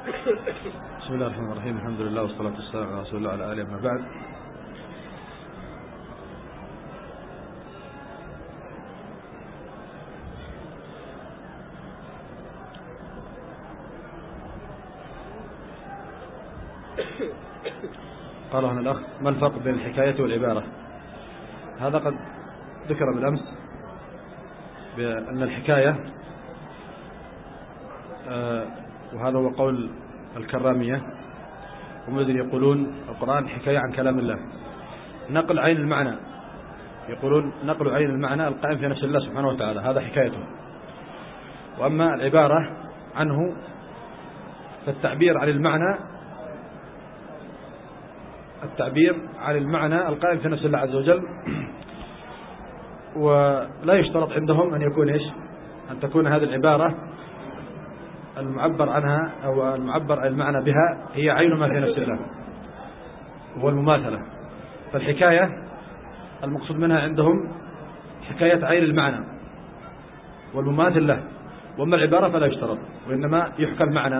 بسم الله الرحمن الرحيم. الحمد لله والصلاة والسلام على رسول الله وعلى آله وما بعد. قال هنا الأخ: ما الفرق بين الحكاية والعبارة؟ هذا قد ذكر بالأمس بأن الحكاية، وهذا هو قول الكرامية ومدري، يقولون القرآن حكاية عن كلام الله، نقل عين المعنى، يقولون نقل عين المعنى القائم في نفس الله سبحانه وتعالى، هذا حكايته. وأما العبارة عنه فالتعبير عن المعنى، التعبير عن المعنى القائم في نفس الله عز وجل. ولا يشترط عندهم أن يكون أن تكون هذه العبارة المعبر عنها أو المعبر عن المعنى بها هي عين ما في نفس الله، هو المماثلة. فالحكاية المقصود منها عندهم حكاية عين المعنى والمماثل له، وأما العبارة فلا يشترط، وإنما يحكى المعنى.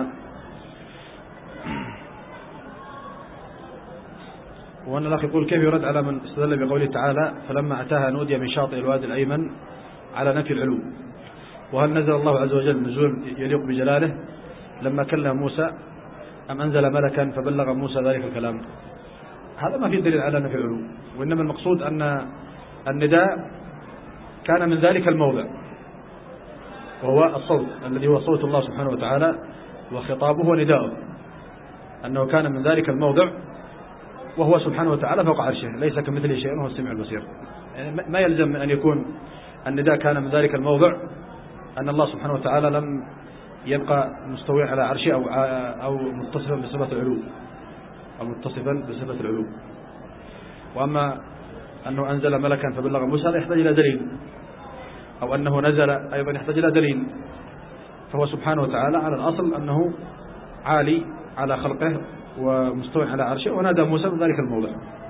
وأن الأخ يقول: كيف يرد على من استدل بقوله تعالى: فلما أتاها نودي من شاطئ الوادي الأيمن على نفي العلو؟ وهل نزل الله عز وجل نزول يليق بجلاله لما كلم موسى، أم أنزل ملكا فبلغ موسى ذلك الكلام؟ هذا ما في دليل على نفي العلو، وإنما المقصود أن النداء كان من ذلك الموضع، وهو الصوت الذي هو صوت الله سبحانه وتعالى، وخطابه ونداؤه، أنه كان من ذلك الموضع، وهو سبحانه وتعالى فوق عرشه، ليس كمثله شيء وهو السميع البصير. يعني ما يلزم من أن يكون النداء كان من ذلك الموضع أن الله سبحانه وتعالى لم يبقى مستوي على عرشه أو متصفا بصفة العلو، أو متصفا بصفة العلو. وأما أنه أنزل ملكا فبلغ موسى لا يحتاج إلى دليل، أو أنه نزل أيضا يحتاج إلى دليل. فهو سبحانه وتعالى على الأصل أنه عالي على خلقه ومستوى على عرشه، ونادى موسى من ذلك الموضع.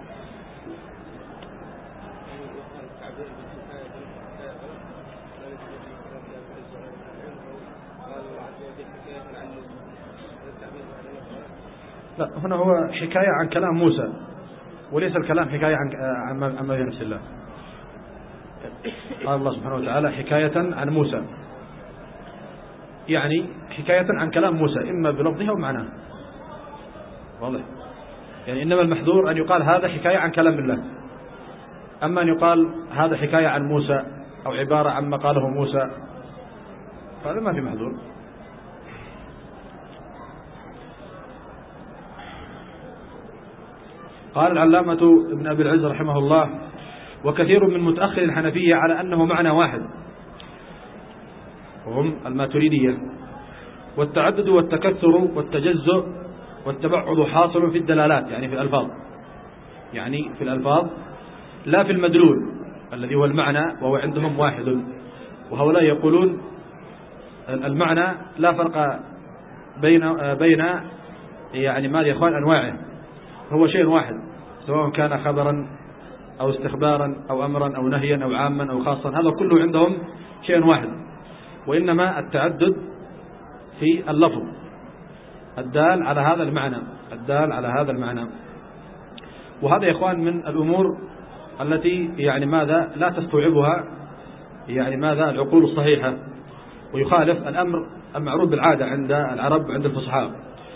لا، هنا هو حكاية عن كلام موسى، وليس الكلام حكاية عن ما في نفس الله. قال الله سبحانه وتعالى حكاية عن موسى، يعني حكاية عن كلام موسى إما بلفظه أو معناه، واضح؟ يعني إنما المحذور أن يقال هذا حكاية عن كلام الله، أما أن يقال هذا حكاية عن موسى أو عبارة عن ما قاله موسى، فهذا ما في محذور. قال العلامة ابن أبي العز رحمه الله: وكثير من متأخر الحنفية على أنه معنى واحد، وهم الماتريدية، والتعدد والتكثر والتجزؤ والتبعض حاصل في الدلالات، يعني في الألفاظ، يعني في الألفاظ لا في المدلول الذي هو المعنى، وهو عندهم واحد. وهؤلاء يقولون المعنى لا فرق بين يعني ماذا يا إخوان أنواعه، هو شيء واحد، سواء كان خبرا أو استخبارا أو أمرا أو نهيا أو عاما أو خاصا، هذا كله عندهم شيء واحد، وإنما التعدد في اللفظ الدال على هذا المعنى، الدال على هذا المعنى. وهذا يا إخوان من الأمور التي يعني ماذا لا تستوعبها يعني ماذا العقول الصحيحة، ويخالف الأمر المعروف بالعادة عند العرب وعند الفصحاء،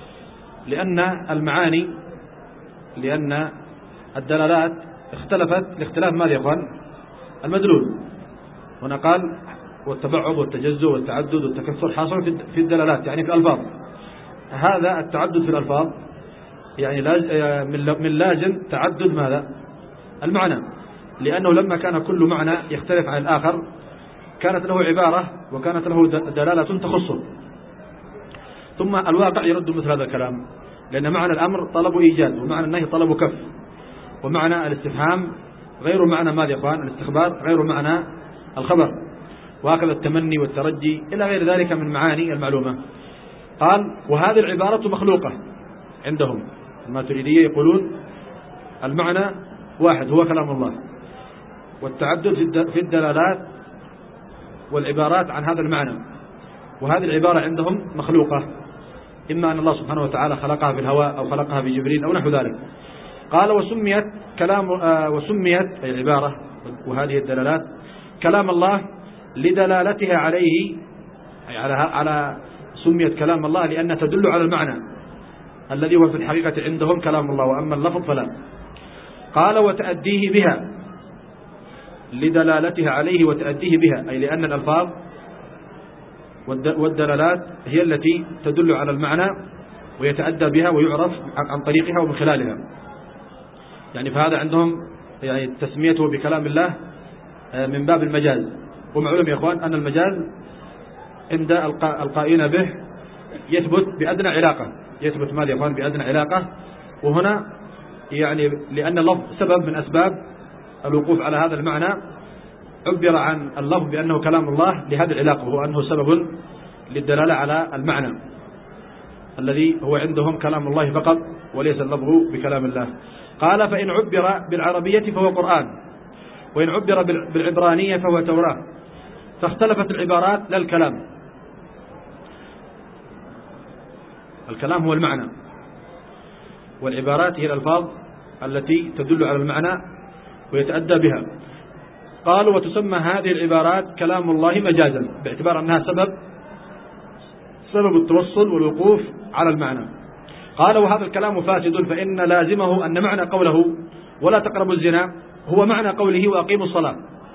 لأن الدلالات اختلفت لاختلاف ماذا يا إخوان المدلول. هنا قال والتبعض والتجزؤ والتعدد والتكثر حاصل في الدلالات، يعني في الألفاظ. هذا التعدد في الألفاظ يعني من لازم تعدد ماذا المعنى، لأنه لما كان كل معنى يختلف عن الآخر كانت له عبارة وكانت له دلالة تخصه. ثم الواقع يرد مثل هذا الكلام، لأن معنى الأمر طلب إيجاد، ومعنى النهي طلب كف، ومعنى الاستفهام غير معنى ماذا يا إخوان الاستخبار، غير معنى الخبر، وهكذا التمني والترجي إلى غير ذلك من معاني المعلومة. قال وهذه العبارة مخلوقة عندهم الماتريدية، يقولون المعنى واحد هو كلام الله، والتعدد في الدلالات والعبارات عن هذا المعنى، وهذه العبارة عندهم مخلوقة، إما أن الله سبحانه وتعالى خلقها في الهواء أو خلقها في جبريل أو نحو ذلك. قال وسميت أي العبارة وهذه الدلالات كلام الله لدلالتها عليه، أي على سميت كلام الله لأنها تدل على المعنى الذي هو في الحقيقة عندهم كلام الله، وأما اللفظ فلا. قال وتأديه بها، لدلالتها عليه وتأديه بها، أي لأن الألفاظ والدلالات هي التي تدل على المعنى ويتأدى بها ويعرف عن طريقها ومن خلالها. يعني فهذا عندهم يعني تسميته بكلام الله من باب المجاز. ومعلوم يا إخوان أن المجاز عند القائلين به يثبت بأدنى علاقة، يثبت ماذا يا إخوان بأدنى علاقة. وهنا يعني لأن اللفظ سبب من أسباب الوقوف على هذا المعنى، عبر عن اللفظ بأنه كلام الله لهذه العلاقة، وهو أنه سبب للدلالة على المعنى الذي هو عندهم كلام الله فقط وليس اللفظ بكلام الله. قال فإن عبر بالعربية فهو قرآن، وإن عبر بالعبرانية فهو توراة، فاختلفت العبارات لا الكلام. الكلام هو المعنى، والعبارات هي الألفاظ التي تدل على المعنى ويتأدى بها. قالوا وتسمى هذه العبارات كلام الله مجازا، باعتبار أنها سبب التوصل والوقوف على المعنى. قال وهذا الكلام فاسد، فإن لازمه أن معنى قوله ولا تقربوا الزنا هو معنى قوله وأقيموا الصلاة.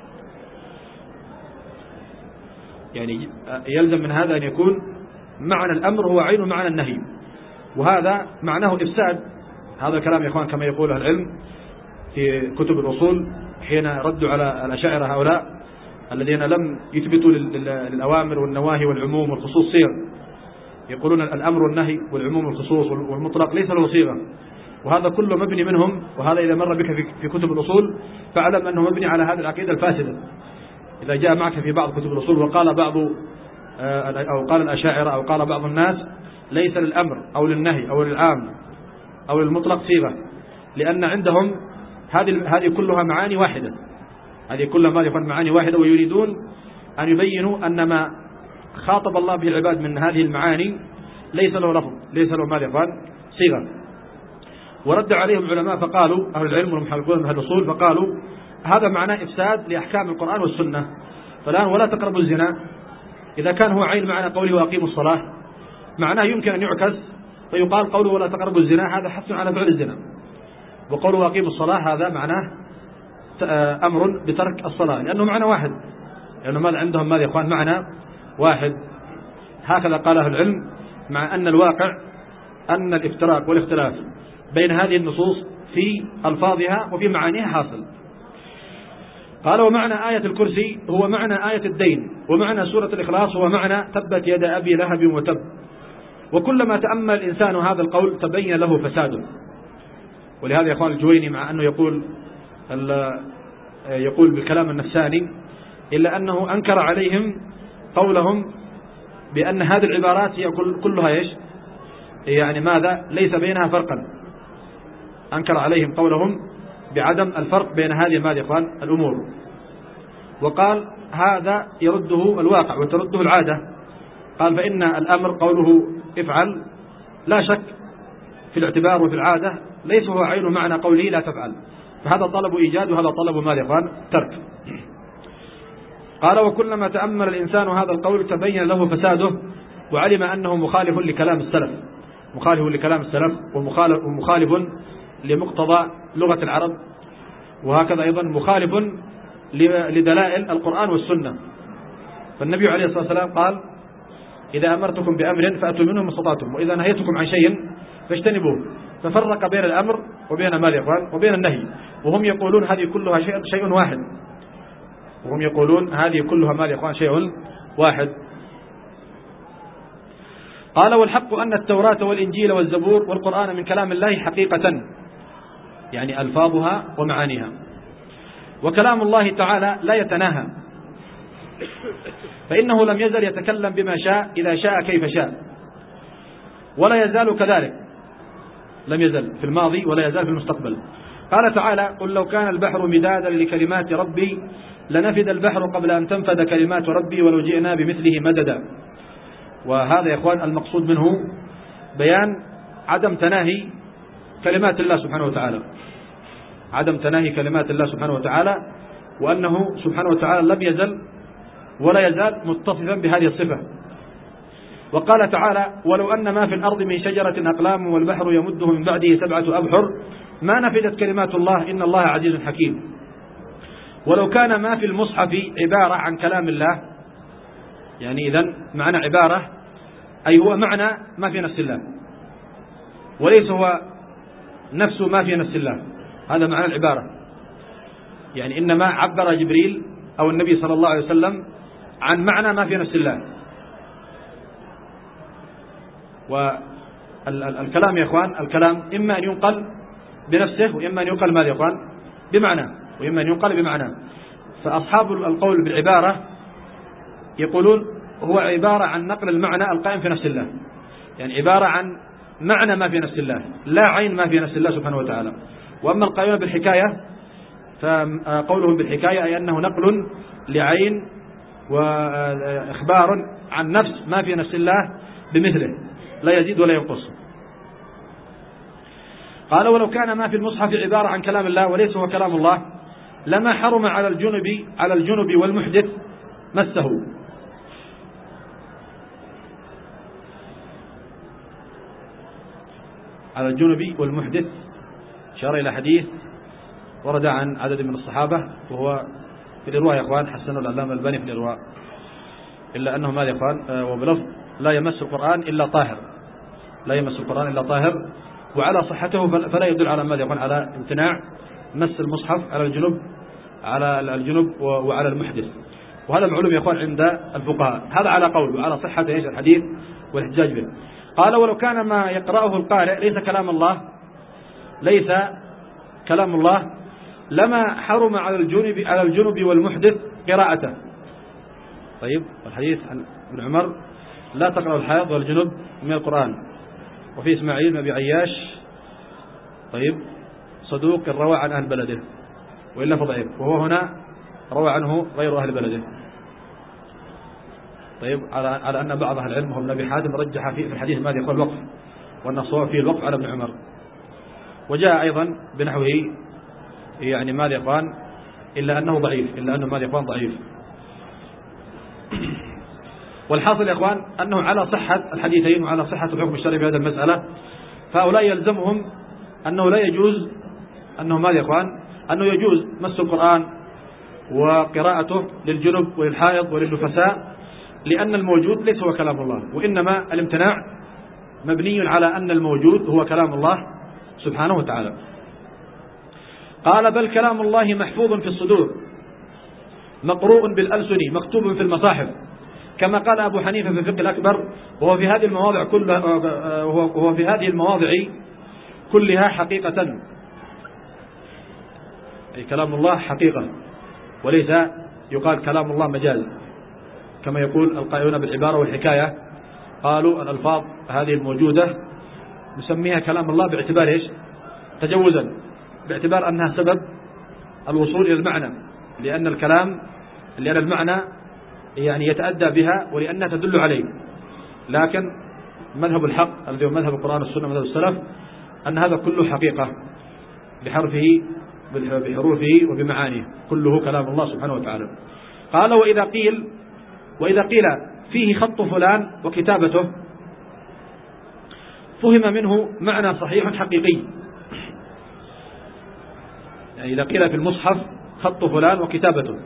يعني يلزم من هذا أن يكون معنى الأمر هو عين معنى النهي، وهذا معناه إفساد. هذا الكلام يا إخوان كما يقول أهل العلم في كتب الأصول حين ردوا على الأشاعرة هؤلاء الذين لم يثبتوا للأوامر والنواهي والعموم والخصوص صيغ. يقولون الأمر والنهي والعموم والخصوص والمطلق ليس له صيغة، وهذا كله مبني منهم. وهذا إذا مر بك في كتب الأصول فاعلم أنه مبني على هذه العقيدة الفاسدة. إذا جاء معك في بعض كتب الأصول وقال أو قال الأشاعرة أو قال بعض الناس ليس للأمر أو للنهي أو للعام أو للمطلق صيغة، لأن عندهم هذه كلها معاني واحدة، هذه كلها ما يكون معاني واحدة، ويريدون أن يبينوا أن ما خاطب الله به العباد من هذه المعاني ليس له لفظ، ليس له ما يكون صيغة. ورد عليهم علماء فقالوا أهل العلم والمحققون من أهل الأصول فقالوا هذا معناه إفساد لأحكام القرآن والسنة. فالآن ولا تقربوا الزنا إذا كان هو عين معنى قوله وأقيموا الصلاة، معناه يمكن أن يعكس فيقال قوله ولا تقربوا الزنا هذا حث على فعل الزنا، وقوله وأقيموا الصلاة هذا معناه أمر بترك الصلاة، لأنه معنى واحد، لأنه ماذا عندهم ماذا يا إخوان معنى واحد. هكذا قال أهل العلم، مع أن الواقع أن الافتراق والاختلاف بين هذه النصوص في ألفاظها وفي معانيها حاصل. قال ومعنى آية الكرسي هو معنى آية الدين، ومعنى سورة الإخلاص هو معنى تبت يد أبي لهب وتب. وكلما تأمل الإنسان هذا القول تبين له فساده. ولهذا يا إخوان الجويني مع أنه يقول بالكلام النفساني إلا أنه أنكر عليهم قولهم بأن هذه العبارات هي كلها إيش يعني ماذا ليس بينها فرقا. أنكر عليهم قولهم بعدم الفرق بين هذه ماذا يا إخوان الأمور، وقال هذا يرده الواقع وترده العادة. قال فإن الأمر قوله افعل لا شك في الاعتبار وفي العادة ليس هو عين معنى قوله لا تفعل، فهذا طلب إيجاد وهذا طلب ماذا يا إخوان ترك. قال وكلما تأمل الإنسان هذا القول تبين له فساده، وعلم أنه مخالف لكلام السلف، مخالف لكلام السلف ومخالف لمقتضى لغة العرب، وهكذا أيضا مخالف لدلائل القرآن والسنة. فالنبي عليه الصلاة والسلام قال إذا أمرتكم بأمر فأتوا منه ما استطعتم، وإذا نهيتكم عن شيء فاجتنبوه. ففرق بين الأمر وبين ماذا يا إخوان وبين النهي، وهم يقولون هذه كلها شيء واحد، وهم يقولون هذه كلها ماذا يا إخوان شيء واحد. قال والحق أن التوراة والإنجيل والزبور والقرآن من كلام الله حقيقة، يعني ألفاظها ومعانيها. وكلام الله تعالى لا يتناهى، فإنه لم يزل يتكلم بما شاء إذا شاء كيف شاء، ولا يزال كذلك، لم يزل في الماضي ولا يزال في المستقبل. قال تعالى قل لو كان البحر مدادا لكلمات ربي لنفد البحر قبل أن تنفد كلمات ربي ولو جئنا بمثله مددا. وهذا يا إخوان المقصود منه بيان عدم تناهي كلمات الله سبحانه وتعالى، عدم تناهي كلمات الله سبحانه وتعالى، وأنه سبحانه وتعالى لم يزل ولا يزال متصفا بهذه الصفة. وقال تعالى: ولو أن ما في الأرض من شجرة أقلام والبحر يمده من بعده 7 أبحر ما نفدت كلمات الله إن الله عزيز حكيم. ولو كان ما في المصحف عبارة عن كلام الله، يعني إذن معنى عبارة أي هو معنى ما في نفس الله، وليس هو نفس ما في نفس الله، هذا معنى العبارة. يعني إنما عبر جبريل أو النبي صلى الله عليه وسلم عن معنى ما في نفس الله. والكلام يا إخوان، الكلام إما أن ينقل بنفسه، وإما أن ينقل ماذا يا إخوان؟ بمعنى، وإما أن ينقل بمعنى. فأصحاب القول بالعبارة يقولون هو عبارة عن نقل المعنى القائم في نفس الله، يعني عبارة عن معنى ما في نفس الله لا عين ما في نفس الله سبحانه وتعالى. وأما القائلون بالحكاية فقولهم بالحكاية أي أنه نقل لعين وإخبار عن نفس ما في نفس الله بمثله لا يزيد ولا ينقص. قال: ولو كان ما في المصحف عبارة عن كلام الله وليس هو كلام الله لما حرم على الجنب والمحدث مسه. على الجنب والمحدث شار إلى حديث ورد عن عدد من الصحابة، وهو في الإرواء يا إخوان حسنه العلامة الألباني في الإرواء، إلا أنه ماذا يا إخوان؟ وبلفظ لا يمس القرآن إلا طاهر، لا يمس القرآن إلا طاهر. وعلى صحته فلا يدل على ماذا يقول؟ على امتناع مس المصحف على الجنب وعلى المحدث. وهذا معلوم يا اخوان عند الفقهاء، هذا على قول وعلى صحة ايش الحديث والاحتجاج به. قال: ولو كان ما يقرأه القارئ ليس كلام الله لما حرم على الجنب والمحدث قراءته. طيب، الحديث عن ابن عمر: لا تقرأ الحائض والجنب من القرآن. وفي إسماعيل بن أبي عياش طيب صدوق روى عن أهل بلده وإلا فضعيف، وهو هنا روى عنه غير أهل بلده. طيب، على أن بعض أهل العلم وابن أبي حاتم رجح في الحديث ماذا يقول الوقف، وأن الصواب فيه الوقف على ابن عمر. وجاء أيضا بنحوه يعني ماذا يا إخوان؟ إلا أنه ضعيف، إلا أنه ماذا يا إخوان؟ ضعيف. والحاصل يا إخوان أنه على صحة الحديثين وعلى صحة الحكم الشرعي في هذه المسألة، فهؤلاء يلزمهم أنه لا يجوز، أنه ماذا يا إخوان؟ أنه يجوز مس القرآن وقراءته للجنب وللحائض وللنفساء، لأن الموجود ليس هو كلام الله، وإنما الامتناع مبني على أن الموجود هو كلام الله سبحانه وتعالى. قال: بل كلام الله محفوظ في الصدور مقروء بالألسن مكتوب في المصاحف، كما قال أبو حنيفة في الفقه الأكبر: وهو في هذه المواضع كلها حقيقة، أي كلام الله حقيقة، وليس يقال كلام الله مجاز كما يقول القائلون بالعبارة والحكاية. قالوا الألفاظ هذه الموجودة نسميها كلام الله باعتبار إيش؟ تجوزا، باعتبار أنها سبب الوصول إلى المعنى، لأن المعنى يعني يتأدى بها ولأنها تدل عليه. لكن مذهب الحق الذي هو مذهب القرآن والسنة مذهب السلف أن هذا كله حقيقة بحروفه وبمعانيه، كله كلام الله سبحانه وتعالى. قال: وإذا قيل فيه خط فلان وكتابته فهم منه معنى صحيح حقيقي. يعني إذا قيل في المصحف خط فلان وكتابته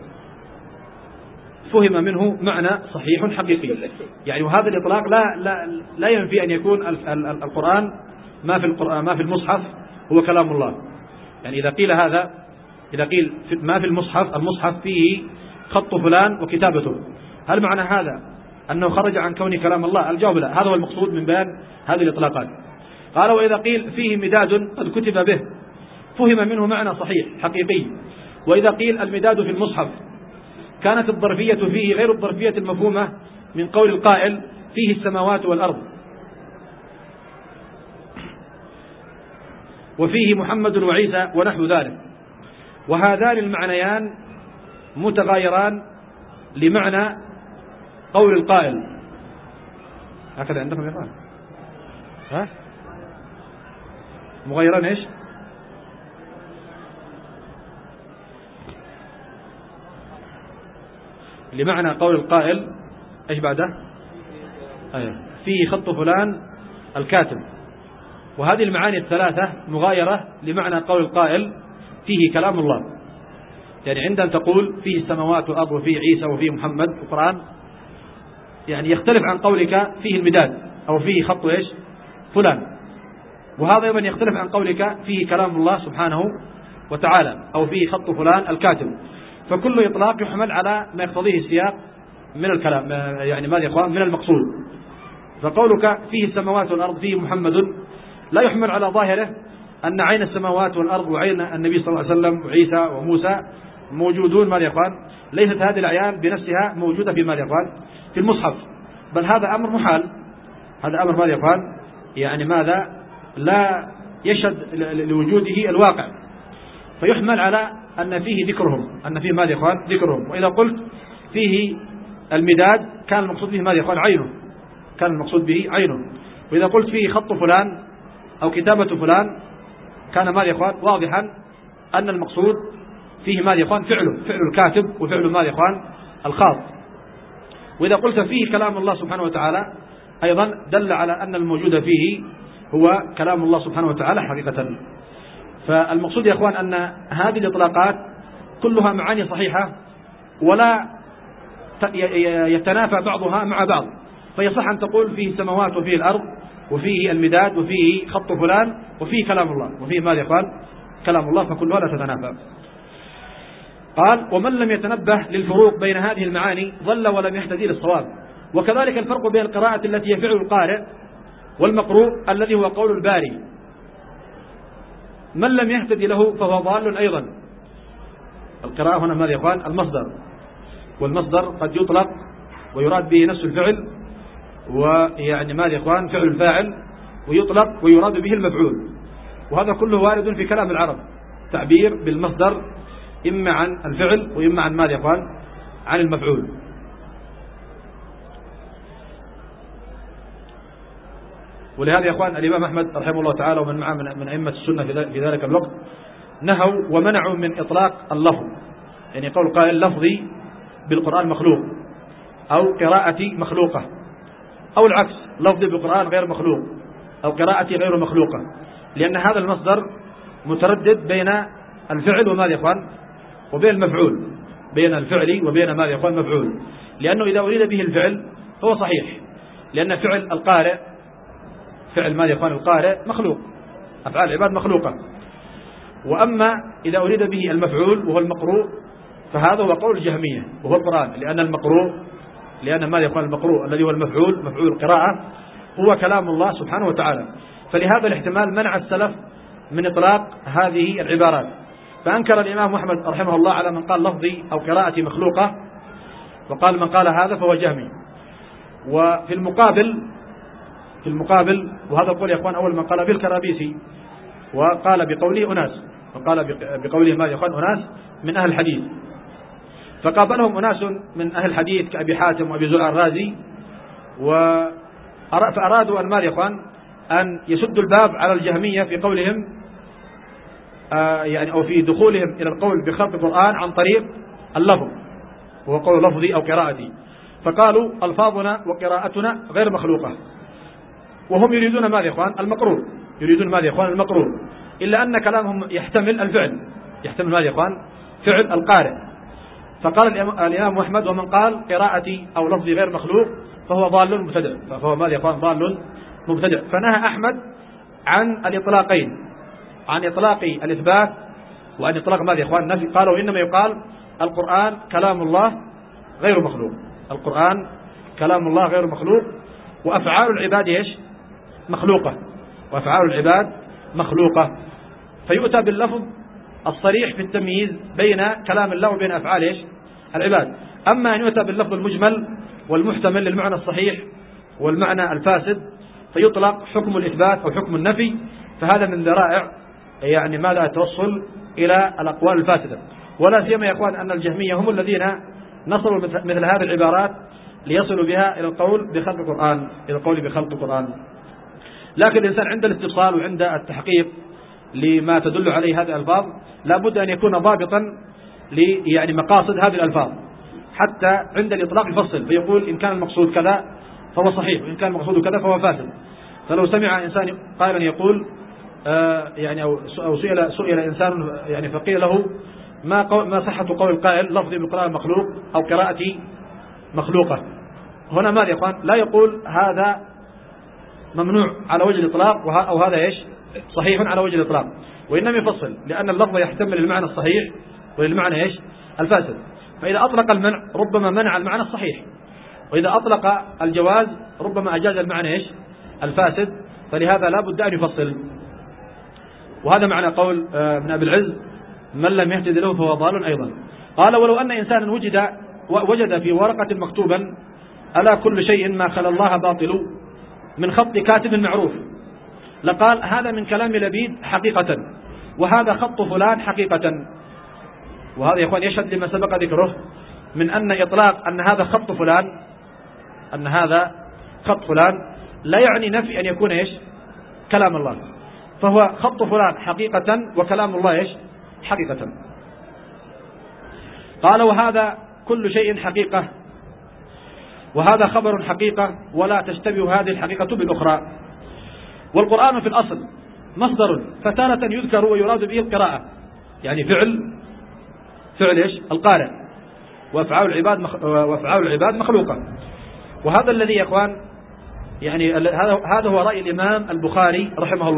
فهم منه معنى صحيح حقيقي، يعني وهذا الإطلاق لا ينفي أن يكون القرآن ما في المصحف هو كلام الله. يعني إذا قيل ما في المصحف فيه خط فلان وكتابته، هل معنى هذا أنه خرج عن كون كلام الله؟ الجواب لا، هذا هو المقصود من بيان هذه الإطلاقات. قال: وإذا قيل فيه مداد قد كتب به فهم منه معنى صحيح حقيقي. وإذا قيل المداد في المصحف كانت الظرفية فيه غير الظرفية المفهومة من قول القائل فيه السماوات والأرض وفيه محمد وعيسى ونحو ذلك، وهذان المعنيان متغايران لمعنى قول القائل. هكذا عندكم يا إخوان؟ ها مغيرا ايش؟ لمعنى قول القائل ايش بعده؟ فيه خط فلان الكاتب. وهذه المعاني الثلاثة مغايرة لمعنى قول القائل فيه كلام الله. يعني عندما تقول فيه السماوات والأرض وفيه عيسى وفيه محمد القرآن، يعني يختلف عن قولك فيه المداد أو فيه خط ايش فلان. وهذا أيضا يختلف عن قولك فيه كلام الله سبحانه وتعالى أو فيه خط فلان الكاتب. فكل إطلاق يحمل على ما يقتضيه السياق من الكلام، يعني ماذا يا إخوان من المقصود. فقولك فيه السماوات والأرض فيه محمد لا يحمل على ظاهره أن عين السماوات والأرض وعين النبي صلى الله عليه وسلم وعيسى وموسى موجودون ماذا يا إخوان. ليست هذه الأعيان بنفسها موجودة في ماذا يا إخوان في المصحف، بل هذا أمر محال. هذا أمر ماذا يا إخوان يعني ماذا لا يشهد لوجوده الواقع. فيحمل على أن فيه ذكرهم، أن فيه ماذا يا إخوان ذكرهم. وإذا قلت فيه المداد كان المقصود به ماذا يا إخوان عينه، كان المقصود به عينه. وإذا قلت فيه خط فلان أو كتابة فلان كان ماذا يا إخوان واضحا أن المقصود فيه ماذا يا إخوان فعله، فعل الكاتب وفعل ماذا يا إخوان الخاط. وإذا قلت فيه كلام الله سبحانه وتعالى أيضا دل على أن الموجود فيه هو كلام الله سبحانه وتعالى حقيقة. فالمقصود يا إخوان أن هذه الإطلاقات كلها معاني صحيحة ولا يتنافى بعضها مع بعض. فيصح أن تقول فيه السماوات وفيه الأرض وفيه المداد وفيه خط فلان وفيه كلام الله وفيه ماذا يا إخوان كلام الله، فكلها لا تتنافى. قال ومن لم يتنبه للفروق بين هذه المعاني ضل ولم يهتدي للصواب. وكذلك الفرق بين القراءة التي هي فعل القارئ والمقروء الذي هو قول الباري. من لم يهتدي له فهو ضال أيضا. القراءة هنا ماذا يا إخوان المصدر، والمصدر قد يطلق ويراد به نفس الفعل، ويعني ماذا يا إخوان فعل الفاعل، ويطلق ويراد به المفعول. وهذا كله وارد في كلام العرب، تعبير بالمصدر إما عن الفعل وإما عن ماذا يا إخوان عن المفعول. ولهذا يا إخوان الإمام أحمد رحمه الله تعالى ومن معه من أئمة السنة في ذلك الوقت نهوا ومنعوا من إطلاق اللفظ. يعني قول قائل لفظي بالقرآن مخلوق أو قراءتي مخلوقة، أو العكس لفظي بالقرآن غير مخلوق أو قراءتي غير مخلوقة، لأن هذا المصدر متردد بين الفعل وماذا يا إخوان وبين المفعول، بين الفعل وبين ماذا يا إخوان مفعول. لأنه إذا أريد به الفعل فهو صحيح، لأن فعل القارئ فعل ماذا يا إخوان القارئ مخلوق، أفعال العباد مخلوقة. وأما إذا أريد به المفعول وهو المقروء فهذا هو قول الجهمية وهو القرآن، لأن المقروء لأن ماذا يا إخوان المقروء الذي هو المفعول مفعول القراءة هو كلام الله سبحانه وتعالى. فلهذا الاحتمال منع السلف من إطلاق هذه العبارات. فأنكر الإمام أحمد رحمه الله على من قال لفظي أو قراءتي مخلوقة، وقال من قال هذا فهو جهمي. وفي المقابل وهذا القول يا إخوان أول من قال به الكرابيسي، وقال بقوله أناس، وقال بقوله ما يا إخوان أناس من أهل الحديث. فقابلهم أناس من أهل الحديث كأبي حاتم وأبي زرع الرازي، فأرادوا أن ماذا يا إخوان أن يسدوا الباب على الجهمية في قولهم يعني أو في دخولهم إلى القول بخلق القرآن عن طريق اللفظ وهو قول لفظي أو قراءتي. فقالوا ألفاظنا وقراءتنا غير مخلوقة، وهم يريدون ماذا يا إخوان المقرور، يريدون ماذا يا إخوان المقرور، إلا أن كلامهم يحتمل الفعل، يحتمل ماذا يا إخوان فعل القارئ. فقال الإمام أحمد ومن قال قراءتي أو لفظي غير مخلوق فهو ضال مبتدع، فهو ماذا يا إخوان ضال مبتدع. فنهى أحمد عن الإطلاقين، عن إطلاق الإثبات وعن إطلاق ماذا يا إخوان النفي. قالوا إنما يقال القرآن كلام الله غير مخلوق، القرآن كلام الله غير مخلوق، وأفعال العباد إيش مخلوقة، وأفعال العباد مخلوقة. فيؤتى باللفظ الصريح في التمييز بين كلام الله وبين أفعال إيش العباد. أما أن يؤتى باللفظ المجمل والمحتمل للمعنى الصحيح والمعنى الفاسد فيطلق حكم الإثبات أو حكم النفي، فهذا من ذرائع يعني ماذا التوصل إلى الأقوال الفاسدة. ولا سيما يا إخوان أن الجهمية هم الذين نصروا مثل هذه العبارات ليصلوا بها إلى القول بخلق القرآن، إلى القول بخلق القرآن. لكن الإنسان عند الاستفصال وعند التحقيق لما تدل عليه هذه الألفاظ لا بد أن يكون ضابطا يعني مقاصد هذه الألفاظ، حتى عند الإطلاق يفصل فيقول إن كان المقصود كذا فهو صحيح، وإن كان المقصود كذا فهو فاسد. فلو سمع إنسان قائلا يقول يعني أو سئل إنسان يعني فقيل له ما صحة قول القائل لفظي بالقرآن مخلوق أو قراءتي مخلوقة، هنا ماذا يا إخوان؟ لا يقول هذا ممنوع على وجه الإطلاق أو هذا إيش صحيح على وجه الإطلاق، وإنما يفصل، لأن اللفظ يحتمل المعنى الصحيح وللمعنى إيش الفاسد. فإذا أطلق المنع ربما منع المعنى الصحيح، وإذا أطلق الجواز ربما أجاز المعنى إيش الفاسد، فلهذا لا بد أن يفصل. وهذا معنى قول ابن أبي العز من لم يهتد له فهو ضال أيضا. قال ولو أن إنسانا وجد في ورقة مكتوبا ألا كل شيء ما خلا الله باطل من خط كاتب معروف، لقال هذا من كلام لبيد حقيقة، وهذا خط فلان حقيقة. وهذا يا إخوان يشهد لما سبق ذكره من أن إطلاق أن هذا خط فلان لا يعني نفي أن يكون إيش كلام الله، فهو خط فلان حقيقة وكلام الله إيش حقيقة. قال وهذا كل شيء حقيقة، وهذا خبر حقيقة، ولا تشتبه هذه الحقيقة بالأخرى. والقرآن في الأصل مصدر، فتارة يذكر ويراد به القراءة، يعني فعل إيش القارئ، وأفعال العباد مخلوقة. وهذا الذي يا إخوان يعني هذا هو رأي الإمام البخاري رحمه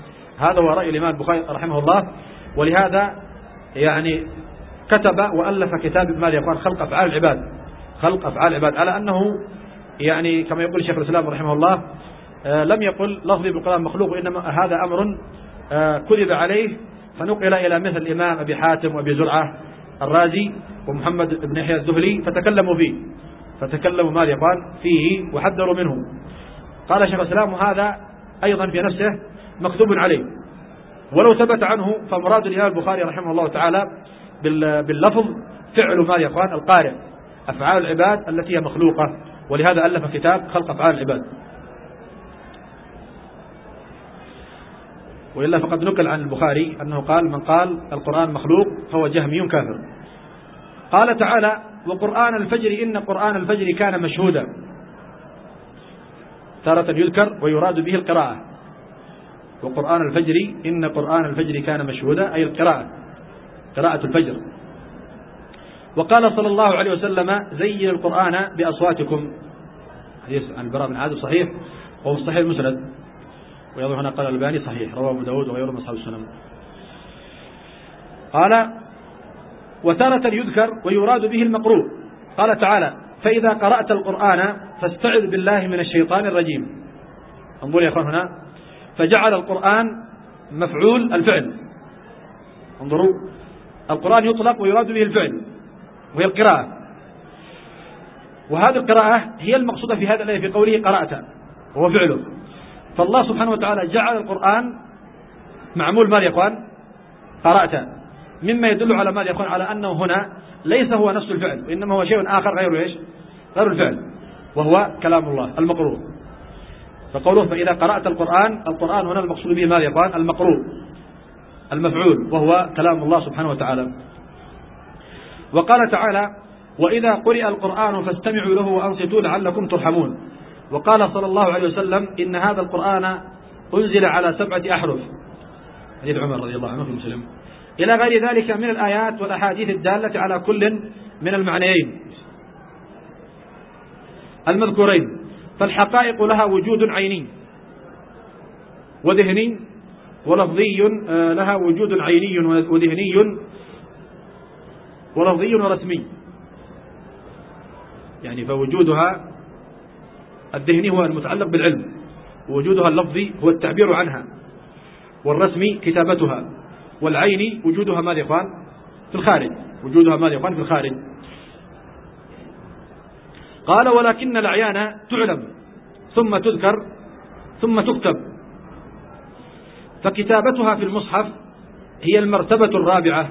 الله، ولهذا يعني كتب وألف كتاب ماذا يقول خلق أفعال العباد، على أنه يعني كما يقول شيخ الإسلام رحمه الله لم يقل لفظي بالقرآن مخلوق، وإنما هذا أمر كذب عليه، فنقل إلى مثل الإمام أبي حاتم وأبي زرعة الرازي ومحمد بن يحيى الذهلي فتكلموا ماذا يقال فيه وحذروا منه. قال شيخ الإسلام هذا أيضا في نفسه مكتوب عليه، ولو ثبت عنه فمراد الإمام البخاري رحمه الله تعالى باللفظ فعل ماذا يا إخوان القارئ، أفعال العباد التي هي مخلوقة، ولهذا ألف كتاب خلق أفعال العباد. وإلا فقد نقل عن البخاري أنه قال من قال القرآن مخلوق فهو جهمي كافر. قال تعالى وقرآن الفجر إن قرآن الفجر كان مشهودا، تارة يذكر ويراد به القراءة، وقرآن الفجر إن قرآن الفجر كان مشهودا أي قراءة الفجر. وقال صلى الله عليه وسلم زين القرآن بأصواتكم، حديث عن البراء بن عازب صحيح، وهو صحيح المسند، ويظهر هنا قال الألباني صحيح، رواه أبو داود وغيره من أصحاب السنن. قال وتارة يذكر ويراد به المقروء، قال تعالى فإذا قرأت القرآن فاستعذ بالله من الشيطان الرجيم. انظروا يا أخوان هنا فجعل القرآن مفعول الفعل، انظروا القرآن يطلق ويراد به الفعل وهي القراءة، وهذه القراءة هي المقصودة في هذا الآية في قوله قرأت وهو فعله. فالله سبحانه وتعالى جعل القرآن معمول ماذا يا أخوان قرأت، مما يدل على ماذا يا أخوان على أنه هنا ليس هو نفس الفعل، وإنما هو شيء آخر غير الفعل، وهو كلام الله المقروء. فقوله فإذا قرأت القرآن هنا المقصود به ماذا يا أخوان المقروء المفعول، وهو كلام الله سبحانه وتعالى. وقال تعالى وإذا قرئ القرآن فاستمعوا له وأنصتوا لعلكم ترحمون. وقال صلى الله عليه وسلم إن هذا القرآن أنزل على 7 أحرف، حديث عمر رضي الله عنه في مسلم، إلى غير ذلك من الآيات والأحاديث الدالة على كل من المعنيين المذكورين. فالحقائق لها وجود عيني وذهني ولفظي، لها وجود عيني وذهني ولفظي ورسمي، يعني فوجودها الذهني هو المتعلق بالعلم، ووجودها اللفظي هو التعبير عنها، والرسمي كتابتها، والعيني وجودها ماذا يا إخوان في الخارج، قال ولكن الأعيان تعلم ثم تذكر ثم تكتب، فكتابتها في المصحف هي المرتبة الرابعة.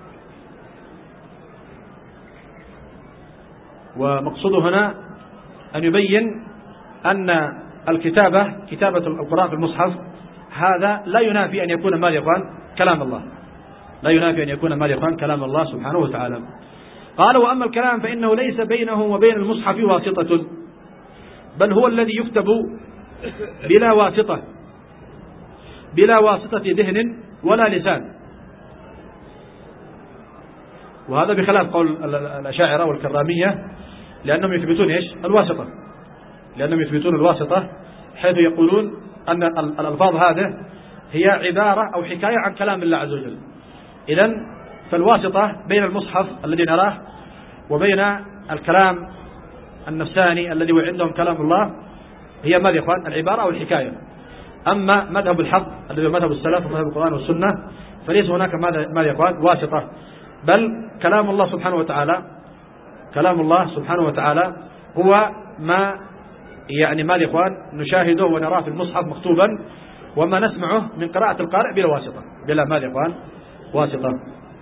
ومقصود هنا أن يبين أن كتابة القرآن في المصحف هذا لا ينافي أن يكون ماذا يا إخوان كلام الله، لا ينافي أن يكون ماذا يا إخوان كلام الله سبحانه وتعالى. قال: وأما الكلام فإنه ليس بينه وبين المصحف واسطة، بل هو الذي يكتب بلا واسطة ذهن ولا لسان. وهذا بخلاف قول الأشاعرة والكرامية، لأنهم يثبتون الواسطة، لأنهم يثبتون الواسطة حيث يقولون أن الألفاظ هذه هي عبارة أو حكاية عن كلام الله عز وجل. إذن فالواسطة بين المصحف الذي نراه وبين الكلام النفساني الذي هو عندهم كلام الله هي ماذا يا إخوان؟ العبارة أو الحكاية. أما مذهب الحق الذي هو مذهب السلف ومذهب القرآن والسنة فليس هناك ماذا يا إخوان؟ واسطة، بل كلام الله سبحانه وتعالى هو ما يعني ماذا يا إخوان نشاهده ونراه في المصحف مكتوبا، وما نسمعه من قراءة القارئ بلا واسطة، بلا ماذا يا إخوان واسطة.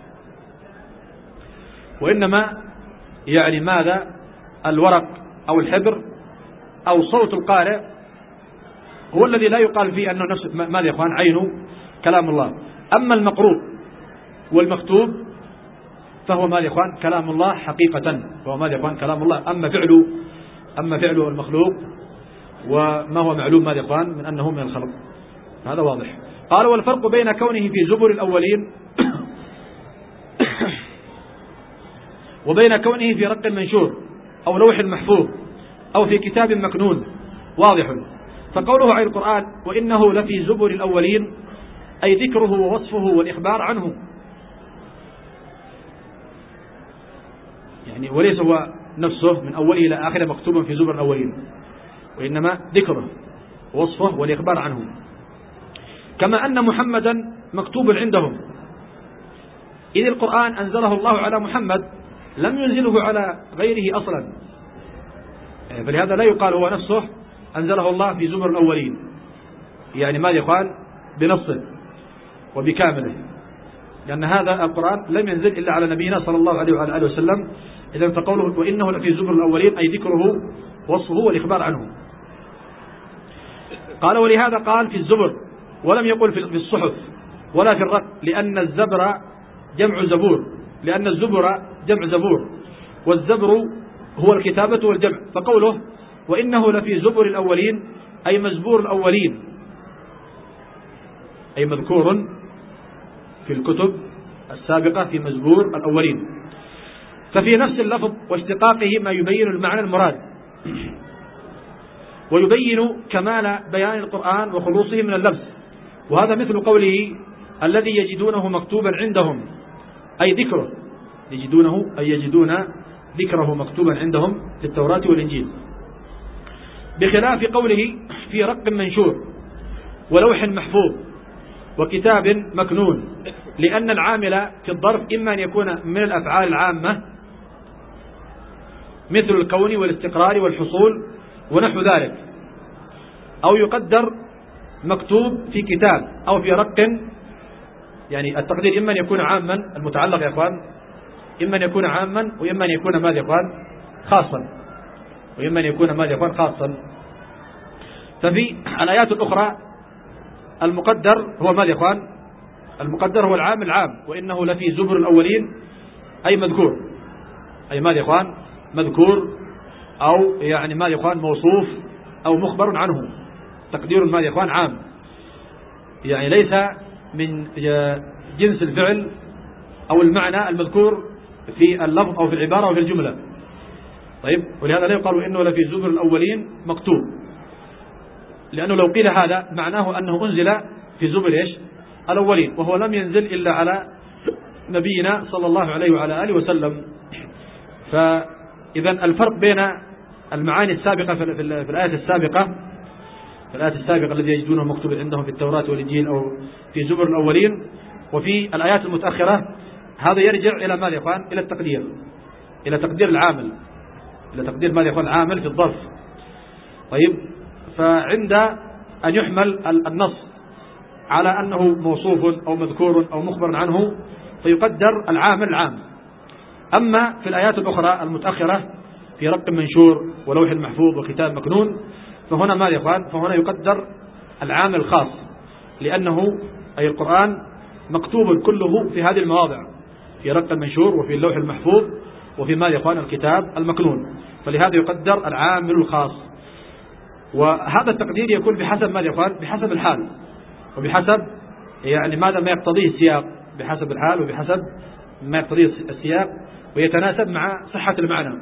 وإنما يعني ماذا الورق أو الحبر أو صوت القارئ هو الذي لا يقال فيه أنه نفس ماذا يا إخوان عينه كلام الله. أما المقروء والمكتوب فهو ماذا يا إخوان كلام الله حقيقة، فهو ماذا يا إخوان كلام الله. أما فعله المخلوق وما هو معلوم ماذا يا إخوان من أنه من الخلق، هذا واضح. قال: والفرق بين كونه في زبر الأولين وبين كونه في رق منشور أو لوح محفوظ أو في كتاب مكنون واضح. فقوله عن القرآن وإنه لفي زبر الأولين أي ذكره ووصفه والإخبار عنه، يعني وليس هو نفسه من أوله إلى آخره مكتوبا في زبر الأولين، وإنما ذكره ووصفه والإخبار عنه. كما أن محمدا مكتوب عندهم، إذ القرآن أنزله الله على محمد لم ينزله على غيره أصلا، فلهذا لا يقال هو نفسه أنزله الله في زبر الأولين، يعني ماذا يقال بنصه وبكامله، لأن هذا القرآن لم ينزل إلا على نبينا صلى الله عليه وعلى آله وسلم. إذن فقوله وإنه لفي زبر الأولين أي ذكره وصفه والإخبار عنه. قال: ولهذا قال في الزبر ولم يقل في الصحف ولا في الرق، لأن الزبر جمع زبور، لأن الزبر جمع زبور، والزبر هو الكتابة والجمع. فقوله وإنه لفي زبر الأولين أي مزبور الأولين، أي مذكور في الكتب السابقة في مزبور الأولين. ففي نفس اللفظ واشتقاقه ما يبين المعنى المراد ويبين كمال بيان القرآن وخلوصه من اللبس. وهذا مثل قوله الذي يجدونه مكتوبا عندهم أي ذكره، يجدونه أي يجدون ذكره مكتوبا عندهم في التوراة والإنجيل، بخلاف قوله في رق منشور ولوح محفوظ وكتاب مكنون، لأن العامل في الظرف إما أن يكون من الأفعال العامة مثل الكون والاستقرار والحصول ونحو ذلك، أو يقدر مكتوب في كتاب أو في رق، يعني التقدير إما أن يكون عاما المتعلق يا أخوان، إما أن يكون عاما وإما أن يكون ماذا يا أخوان خاصا، وإما أن يكون ماذا يا أخوان خاصا. ففي الآيات الأخرى المقدر هو ماذا يا أخوان المقدر هو العام العام، وإنه لفي زبر الأولين أي مذكور، أي ماذا يا أخوان مذكور، أو يعني ماذا يا أخوان موصوف أو مخبر عنه، تقدير ماذا يا أخوان عام، يعني ليس من جنس الفعل أو المعنى المذكور في اللفظ أو في العبارة أو في الجملة. طيب، ولهذا لا يقال إنه لفي زبر الأولين مكتوب، لأنه لو قيل هذا معناه أنه أنزل في زبر الأولين، وهو لم ينزل إلا على نبينا صلى الله عليه وعلى آله وسلم. فإذا الفرق بين المعاني السابقة في الآية السابقة الذي يجدونه مكتوب عندهم في التوراة والإنجيل أو في زبر الأولين، وفي الآيات المتأخرة، هذا يرجع إلى ماذا يا إخوان إلى التقدير، إلى تقدير العامل، إلى تقدير ماذا يا إخوان العامل في الظرف. طيب، فعند أن يحمل النص على أنه موصوف أو مذكور أو مخبر عنه فيقدر العامل العام. أما في الآيات الأخرى المتأخرة في رق منشور ولوح محفوظ وكتاب مكنون، فهنا ماذا يا إخوان؟ فهنا يقدر العامل الخاص، لأنه أي القرآن مكتوب كله في هذه المواضع، في رق المنشور وفي اللوح المحفوظ وفي ماذا يا إخوان؟ الكتاب المكنون، فلهذا يقدر العامل الخاص. وهذا التقدير يكون بحسب ماذا يا إخوان؟ بحسب الحال، وبحسب يعني ماذا ما يقتضيه السياق، بحسب الحال وبحسب ما يقتضيه السياق، ويتناسب مع صحة المعنى.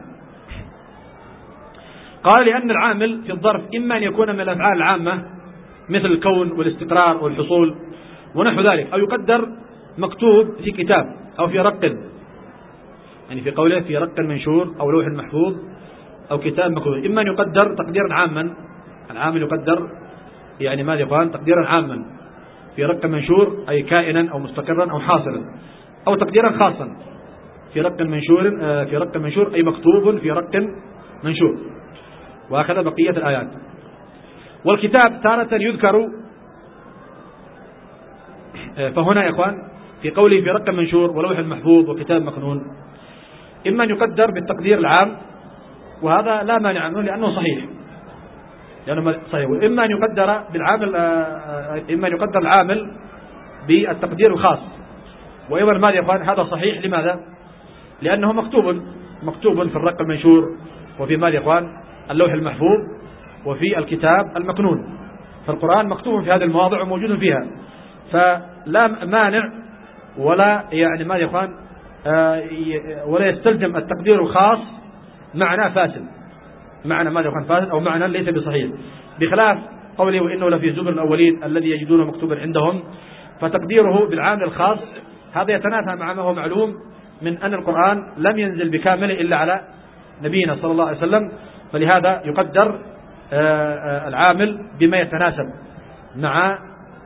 قال لأن العامل في الظرف إما أن يكون من الأفعال العامة مثل الكون والاستقرار والحصول ونحو ذلك، أو يقدر مكتوب في كتاب أو في رق، يعني في قوله في رق منشور أو لوح محفوظ أو كتاب مكتوب، إما أن يقدر تقديرا عاما، العامل يقدر يعني ماذا يقال؟ تقديرا عاما في رق منشور أي كائنا أو مستقرا أو حاصلا، أو تقديرا خاصا في رق منشور أي مكتوب في رق منشور، وهكذا بقية الآيات. والكتاب تارة يذكر، فهنا يا إخوان في قوله في رق منشور ولوح المحفوظ وكتاب مكنون، إما أن يقدر بالتقدير العام، وهذا لا مانع منه لأنه صحيح، وإما أن يقدر بالعامل، إما أن يقدر العامل بالتقدير الخاص، وأيضا ماذا يا إخوان؟ هذا صحيح. لماذا؟ لأنه مكتوب في الرق المنشور وفي ماذا يا إخوان؟ اللوح المحفوظ وفي الكتاب المكنون، فالقرآن مكتوب في هذه المواضع وموجود فيها، فلا مانع ولا يعني ماذا يا إخوان؟ ولا يستلزم التقدير الخاص معنى فاسد، معنى ماذا يا إخوان؟ فاسد أو معنى ليس بصحيح، بخلاف قوله وإنه لفي زبر الأولين الذي يجدونه مكتوبا عندهم، فتقديره بالعامل الخاص هذا يتنافى مع ما هو معلوم من أن القرآن لم ينزل بكامله إلا على نبينا صلى الله عليه وسلم، فلهذا يقدر العامل بما يتناسب مع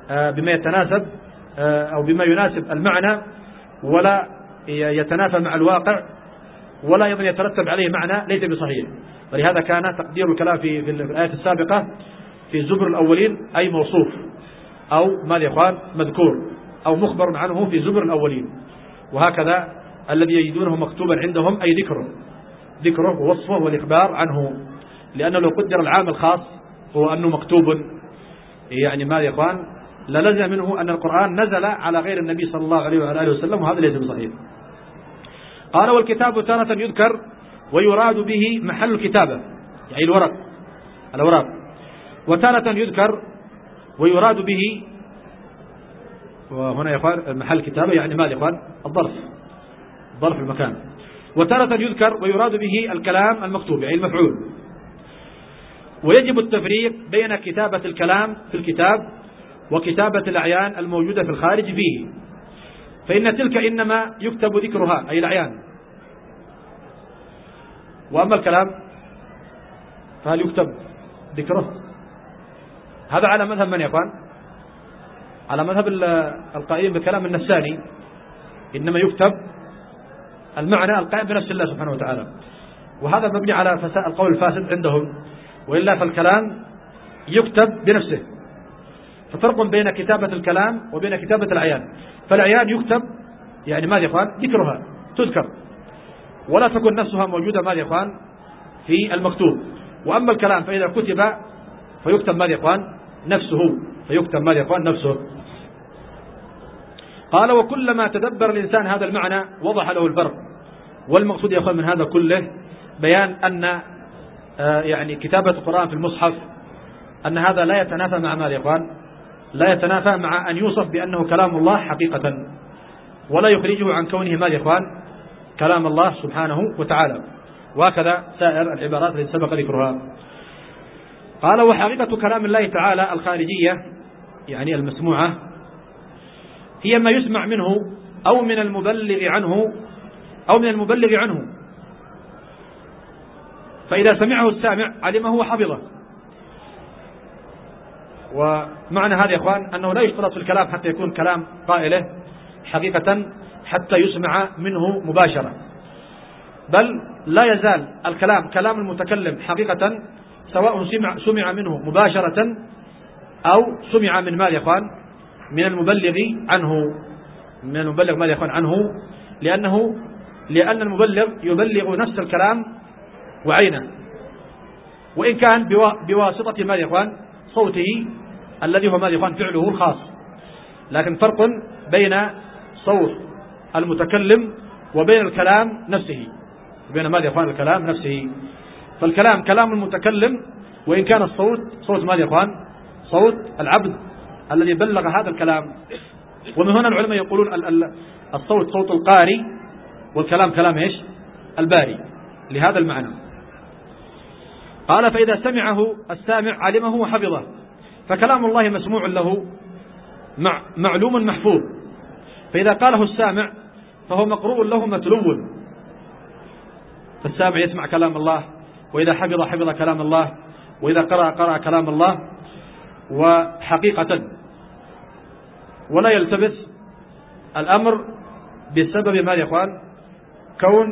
أو بما يناسب المعنى، ولا يتنافى مع الواقع، ولا أيضا يترتب عليه معنى ليس بصحيح. ولهذا كان تقدير الكلام في الآية السابقة في زبر الأولين أي موصوف أو ماذا يقال؟ مذكور أو مخبر عنه في زبر الأولين، وهكذا الذي يجدونه مكتوبا عندهم أي ذكره ووصفه والإخبار عنه، لأنه لو قدر العام الخاص هو أنه مكتوب يعني ماذا يقال؟ للزم منه أن القرآن نزل على غير النبي صلى الله عليه وآله وسلم، وهذا ليس بصحيح. قال والكتاب تارة يذكر ويراد به محل الكتابة، يعني الأوراق، وتارة يذكر ويراد به، وهنا يا إخوان محل الكتابة يعني ماذا يا إخوان؟ ظرف المكان. وتارة يذكر ويراد به الكلام المكتوب يعني المفعول. ويجب التفريق بين كتابة الكلام في الكتاب وكتابة الأعيان الموجودة في الخارج فيه، فإن تلك إنما يكتب ذكرها أي الأعيان، وأما الكلام فهل يكتب ذكره؟ هذا على مذهب من يا إخوان؟ على مذهب القائلين بكلام النفساني، إنما يكتب المعنى القائم بنفس الله سبحانه وتعالى، وهذا مبني على القول الفاسد عندهم، وإلا فالكلام يكتب بنفسه. ففرق بين كتابة الكلام وبين كتابة الأعيان، فالأعيان يكتب يعني ماذا يا إخوان؟ ذكرها تذكر ولا تكون نفسها موجودة ماذا يا إخوان؟ في المكتوب. وأما الكلام فإذا كتب فيكتب ماذا يا إخوان؟ نفسه. قال وكلما تدبر الإنسان هذا المعنى وضح له الفرق. والمقصود يا إخوان من هذا كله بيان أن يعني كتابة القرآن في المصحف أن هذا لا يتنافى مع ماذا يا إخوان؟ لا يتنافى مع أن يوصف بأنه كلام الله حقيقة، ولا يخرجه عن كونه ماذا يا إخوان؟ كلام الله سبحانه وتعالى، وهكذا سائر العبارات التي سبق ذكرها. قال وحقيقة كلام الله تعالى الخارجية يعني المسموعة هي ما يسمع منه أو من المبلغ عنه فإذا سمعه السامع علمه وحفظه. ومعنى هذا يا إخوان أنه لا يشترط في الكلام حتى يكون كلام قائله حقيقة حتى يسمع منه مباشرة، بل لا يزال الكلام كلام المتكلم حقيقة سواء سمع منه مباشرة أو سمع من ماذا يا إخوان؟ من المبلغ عنه، لأن المبلغ يبلغ نفس الكلام وعينه، وإن كان بواسطة ماذا يا إخوان؟ صوته الذي هو ماذا يا إخوان؟ فعله الخاص. لكن فرق بين صوت المتكلم وبين الكلام نفسه، بين ماذا يا إخوان؟ الكلام نفسه. فالكلام كلام المتكلم، وإن كان الصوت صوت ماذا يا إخوان؟ صوت العبد الذي بلغ هذا الكلام. ومن هنا العلماء يقولون الصوت صوت القاري، والكلام كلام إيش؟ الباري، لهذا المعنى. قال: فإذا سمعه السامع علمه وحفظه، فكلام الله مسموع له معلوم محفوظ. فإذا قاله السامع فهو مقروء له متلو، فالسامع يسمع كلام الله، وإذا حفظ كلام الله، وإذا قرأ كلام الله. وحقيقة ولا يلتبس الأمر بسبب ماذا يا إخوان؟ كون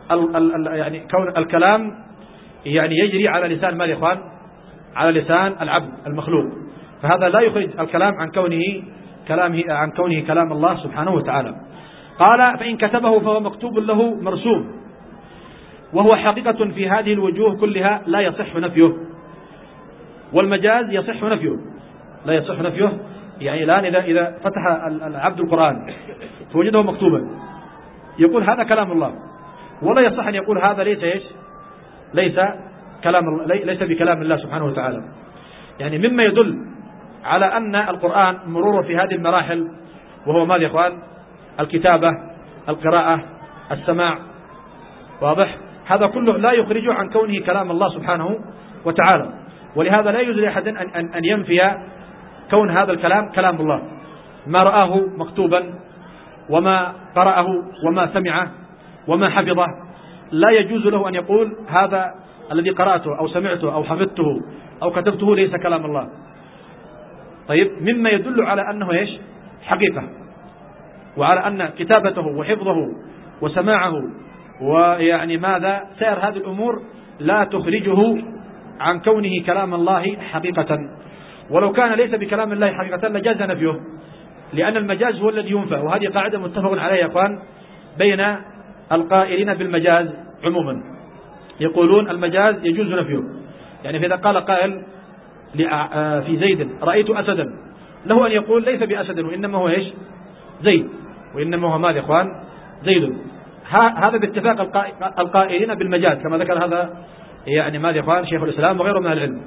الكلام يجري على لسان ماذا يا إخوان؟ على لسان العبد المخلوق، فهذا لا يخرج الكلام عن كونه كلام الله سبحانه وتعالى. قال: فإن كتبه فهو مكتوب له مرسوم، وهو حقيقة في هذه الوجوه كلها لا يصح نفيه. والمجاز يصح نفيه، لا يصح نفيه. يعني الآن إذا فتح العبد القرآن فوجده مكتوبا يقول هذا كلام الله، ولا يصح أن يقول هذا ليس بكلام الله سبحانه وتعالى. يعني مما يدل على أن القرآن مرور في هذه المراحل، وهو ماذا يا إخوان؟ الكتابة، القراءة، السماع، واضح؟ هذا كله لا يخرجه عن كونه كلام الله سبحانه وتعالى. ولهذا لا يجوز لأحد أن ينفي كون هذا الكلام كلام الله. ما رآه مكتوبا، وما قرأه، وما سمعه، وما حفظه، لا يجوز له أن يقول هذا الذي قرأته أو سمعته أو حفظته أو كتبته ليس كلام الله. طيب، مما يدل على أنه حقيقة، وعلى أن كتابته وحفظه وسماعه ماذا سائر هذه الأمور لا تخرجه عن كونه كلام الله حقيقة. ولو كان ليس بكلام الله حقيقة لجاز نفيه، لأن المجاز هو الذي ينفى، وهذه قاعدة متفق عليها يا إخوان بين القائلين بالمجاز عموما. يقولون المجاز يجوز نفيه. يعني فإذا قال قائل في زيد رأيت أسدا، له أن يقول ليس بأسد، وإنما هو زيد، وإنما هو ماذا يا إخوان؟ زيد. هذا باتفاق القائلين بالمجاز، كما ذكر هذا ماذا يا إخوان؟ شيخ الإسلام وغيره من العلم.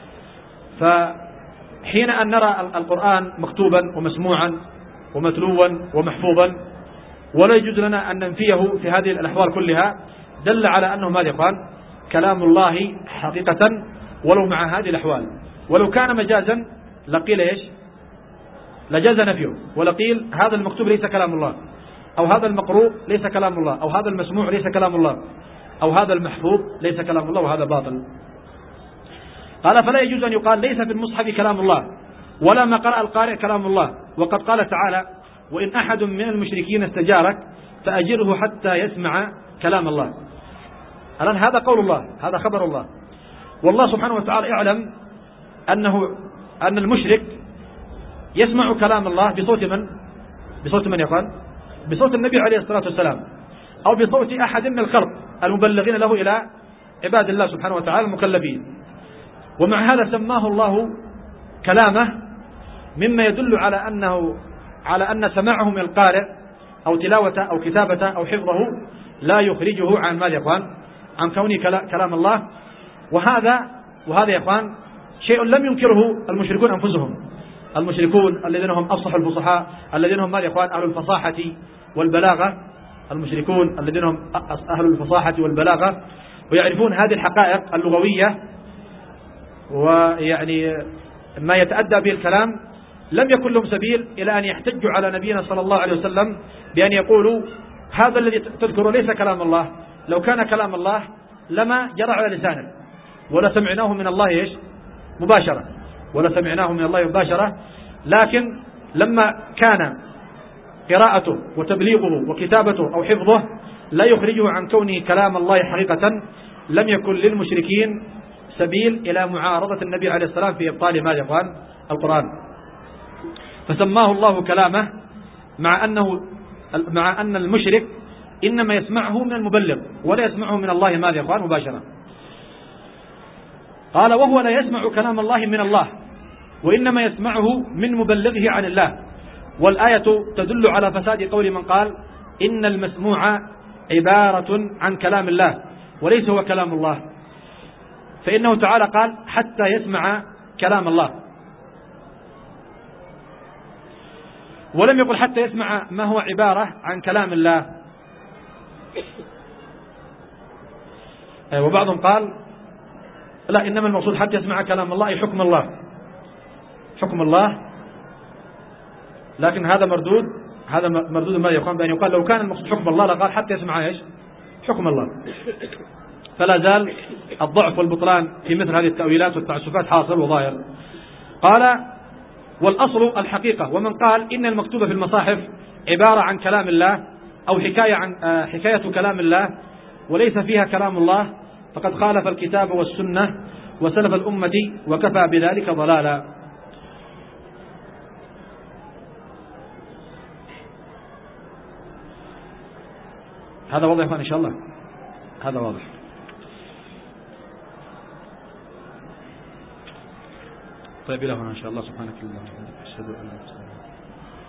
فحين أن نرى القرآن مكتوبا ومسموعا ومتلوا ومحفوظا ولا يجوز لنا أن ننفيه في هذه الأحوال كلها، دل على أنه ماذا يا إخوان؟ كلام الله حقيقة، ولو مع هذه الأحوال. ولو كان مجازا لقيل لجاز نفيه، ولقيل هذا المكتوب ليس كلام الله، أو هذا المقروء ليس كلام الله، أو هذا المسموع ليس كلام الله، أو هذا المحفوظ ليس كلام الله، وهذا باطل. قال: فلا يجوز أن يقال ليس في المصحف كلام الله، ولا ما قرأ القارئ كلام الله. وقد قال تعالى: وإن أحد من المشركين استجارك فأجره حتى يسمع كلام الله. الآن هذا قول الله، هذا خبر الله، والله سبحانه وتعالى يعلم أن المشرك يسمع كلام الله بصوت من؟ بصوت من يا إخوان؟ بصوت النبي عليه الصلاة والسلام، أو بصوت أحد من الخلق المبلغين له إلى عباد الله سبحانه وتعالى المكلفين. ومع هذا سماه الله كلامه، مما يدل على أن سماعه من القارئ أو تلاوته أو كتابته أو حفظه لا يخرجه عن ماذا يا إخوان؟ عن كونه كلام الله. وهذا يا إخوان شيء لم ينكره المشركون أنفسهم، المشركون الذين هم أفصح الفصحاء، الذين هم ماذا يا إخوان؟ أهل الفصاحة والبلاغة، المشركون الذين هم أهل الفصاحة والبلاغة، ويعرفون هذه الحقائق اللغوية ما يتأدى به الكلام. لم يكن لهم سبيل إلى أن يحتجوا على نبينا صلى الله عليه وسلم بأن يقولوا هذا الذي تذكره ليس كلام الله، لو كان كلام الله لما جرى على لسانه، ولا سمعناه من الله مباشرة، ولا سمعناه من الله مباشرة. لكن لما كان قراءته وتبليغه وكتابته أو حفظه لا يخرجه عن كونه كلام الله حقيقة، لم يكن للمشركين سبيل إلى معارضة النبي عليه السلام في إبطال ماذا يا إخوان؟ القرآن. فسماه الله كلامه، مع أن المشرك إنما يسمعه من المبلغ ولا يسمعه من الله ماذا يا إخوان؟ مباشرة. قال وهو لا يسمع كلام الله من الله، وإنما يسمعه من مبلغه عن الله. والآية تدل على فساد قول من قال إن المسموع عبارة عن كلام الله وليس هو كلام الله، فإنه تعالى قال حتى يسمع كلام الله، ولم يقل حتى يسمع ما هو عبارة عن كلام الله. وبعضهم قال لا، إنما المقصود حتى يسمع كلام الله أي حكم الله، حكم الله. لكن هذا مردود، هذا مردود ما يقام بأن يقال لو كان المقصود حكم الله لقال حتى يسمع ايش؟ حكم الله. فلا زال الضعف والبطلان في مثل هذه التأويلات والتعسفات حاصل وظاهر. قال والأصل الحقيقة. ومن قال إن المكتوب في المصاحف عبارة عن كلام الله أو حكاية كلام الله وليس فيها كلام الله فقد خالف الكتاب والسنة وسلف الأمة وكفى بذلك ضلالا. هذا واضح إن شاء الله، هذا واضح. طيب إلى هنا إن شاء الله. سبحانك اللهم وبحمدك أشهد أن لا إله إلا أنت.